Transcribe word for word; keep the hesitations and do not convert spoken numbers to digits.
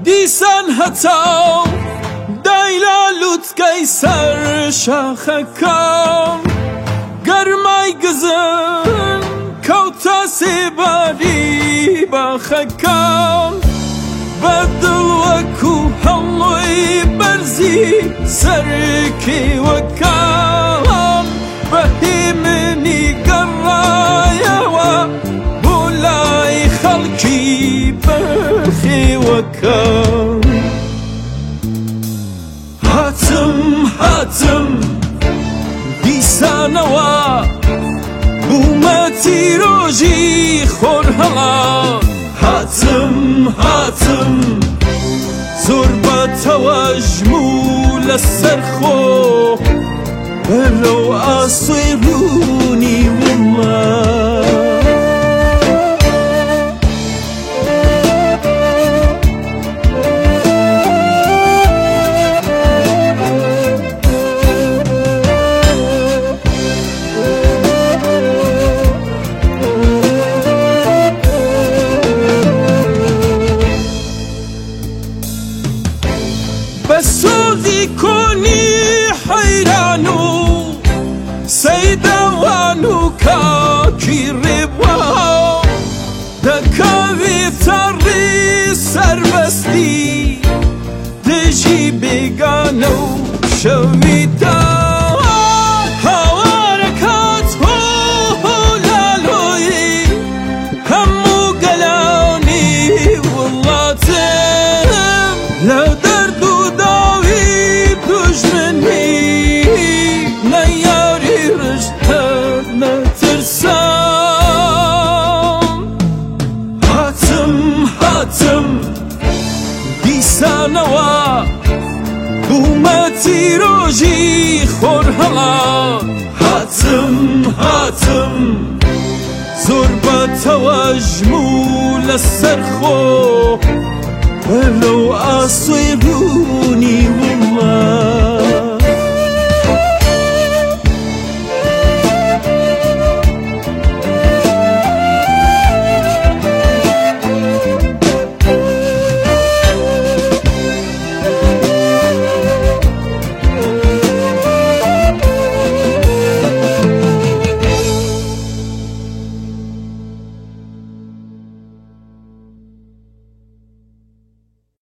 دیسان هەتاو دایلا لووتکەی سەر شاخەکان گەرمای گزن کەوتە سێباری باخەکان بەدڵ وەکو هەڵۆی بەرزی سەرکێوەکان بەهێمنی گەڕایەوە بۆ لای خەڵکی بەخێوەکان هاتم هاتم دیسانەوە بوومە تیرۆژی خۆر هەڵات هاتم هاتم زۆر بەتەوە ژموو لەسەر خۆ بەرەو ئاسۆی ڕوونی وڵات بەسۆزی کۆنی حەیران و سەیدەوان و کاکی ڕێبوا دەکەوێتە ڕێ سەربەستی دژی بێگانە و شەویدا هاوارەکات هۆ هۆ لالۆی هەموو گەلانی وڵاتم لەو دەرد و دیسانەوە بوومە تیرۆژی خۆر هەڵات هاتم هاتم زۆر بەتەوە ژموو لەسەر خۆ بەرەو ئاسۆی ڕوونی وڵات